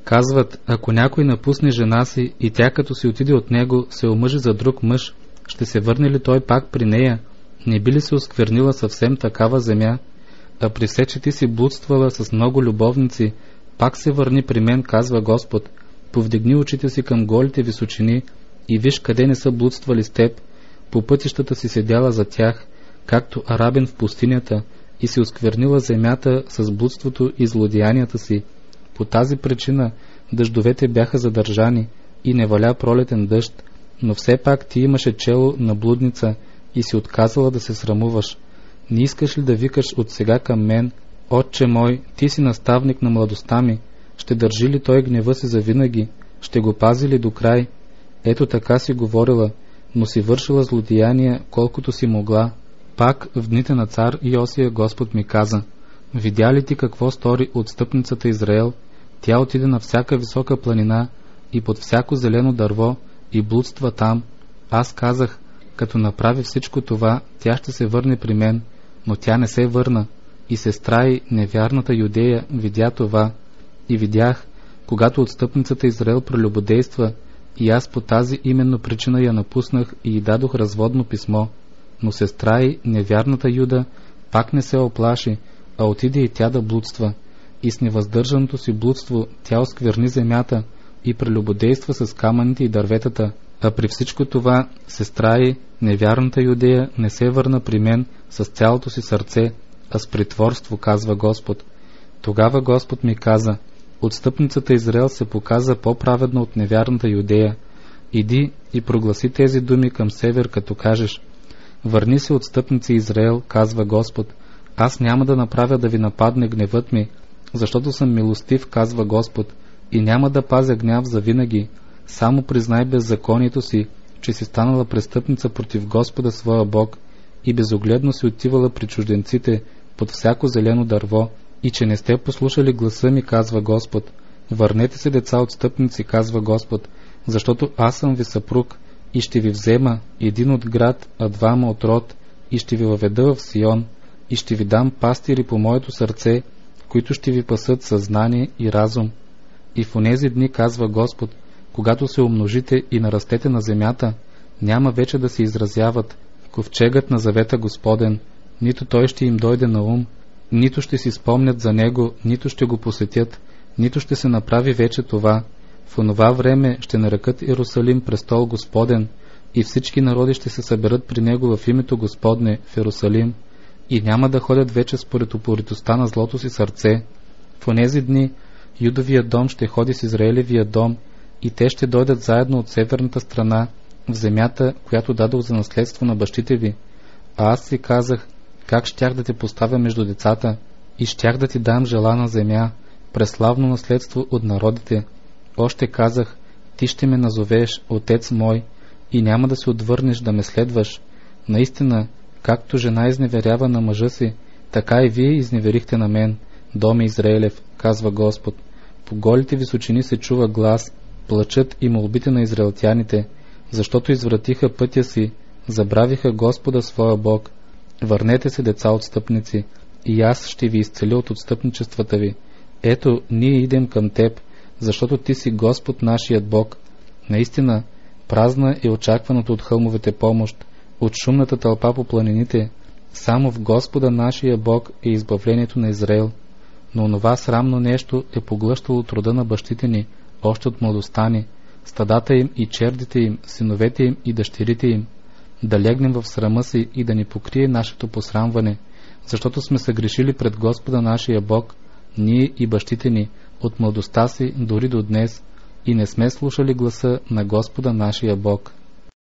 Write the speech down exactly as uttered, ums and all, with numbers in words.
Казват, ако някой напусне жена си и тя като си отиде от него, се омъжи за друг мъж, ще се върне ли той пак при нея? Не би ли се осквернила съвсем такава земя? А при все, че ти си блудствала с много любовници, пак се върни при мен, казва Господ. Повдигни очите си към голите височини и виж къде не са блудствали с теб. По пътищата си седяла за тях, както арабин в пустинята, и си осквернила земята с блудството и злодеянията си. По тази причина дъждовете бяха задържани и не валя пролетен дъжд, но все пак ти имаше чело на блудница и си отказала да се срамуваш. Не искаш ли да викаш от сега към мен: Отче мой, ти си наставник на младостта ми, ще държи ли той гнева си завинаги, ще го пази ли до край? Ето така си говорила, но си вършила злодеяния колкото си могла. Пак в дните на цар Йосия Господ ми каза: видя ли ти какво стори отстъпницата Израел? Тя отиде на всяка висока планина и под всяко зелено дърво и блудства там. Аз казах, като направи всичко това, тя ще се върне при мен, но тя не се върна. И сестра й, невярната Юдея, видя това. И видях, когато отстъпницата Израел прелюбодейства, и аз по тази именно причина я напуснах и й дадох разводно писмо. Но сестра й, невярната Юда, пак не се оплаши, а отиде и тя да блудства. И с невъздържаното си блудство тя оскверни земята и прелюбодейства с камъните и дърветата. А при всичко това сестра й, невярната Юдея, не се върна при мен с цялото си сърце, а с притворство, казва Господ. Тогава Господ ми каза: отстъпницата Израел се показа по-праведна от невярната Юдея. Иди и прогласи тези думи към север, като кажеш: върни се, отстъпници Израел, казва Господ. Аз няма да направя да ви нападне гневът ми, защото съм милостив, казва Господ, и няма да пазя гняв за винаги. Само признай беззаконието си, че си станала престъпница против Господа своя Бог и безогледно си отивала при чужденците под всяко зелено дърво, и че не сте послушали гласа ми, казва Господ. Върнете се, деца отстъпници, казва Господ, защото аз съм ви съпруг и ще ви взема един от град, а двама от род, и ще ви въведа в Сион, и ще ви дам пастири по моето сърце, които ще ви пасат съзнание и разум. И в онези дни, казва Господ, когато се умножите и нарастете на земята, няма вече да се изразяват ковчегът на завета Господен, нито той ще им дойде на ум, нито ще си спомнят за него, нито ще го посетят, нито ще се направи вече това. В онова време ще нарекат Иерусалим престол Господен, и всички народи ще се съберат при него в името Господне в Иерусалим, и няма да ходят вече според упоритостта на злото си сърце. В онези дни Юдовия дом ще ходи с Израелевия дом, и те ще дойдат заедно от северната страна в земята, която дадох за наследство на бащите ви. А аз си казах, как щях да те поставя между децата, и щях да ти дам желана земя, преславно наследство от народите. Още казах, ти ще ме назовеш Отец мой, и няма да се отвърнеш да ме следваш. Наистина, както жена изневерява на мъжа си, така и вие изневерихте на мен, доме Израелев, казва Господ. По голите височини се чува глас, плачът и молбите на израелтяните, защото извратиха пътя си, забравиха Господа своя Бог. Върнете се, деца отстъпници, и аз ще ви изцеля от отстъпничествата ви. Ето, ние идем към теб, защото ти си Господ нашият Бог. Наистина, празна е очакваната от хълмовете помощ, от шумната тълпа по планините. Само в Господа нашия Бог е избавлението на Израел. Но онова срамно нещо е поглъщало труда на бащите ни, още от младостта ни, стадата им и чердите им, синовете им и дъщерите им. Да легнем в срама си и да ни покрие нашето посрамване, защото сме съгрешили пред Господа нашия Бог, ние и бащите ни, от младостта си дори до днес, и не сме слушали гласа на Господа нашия Бог.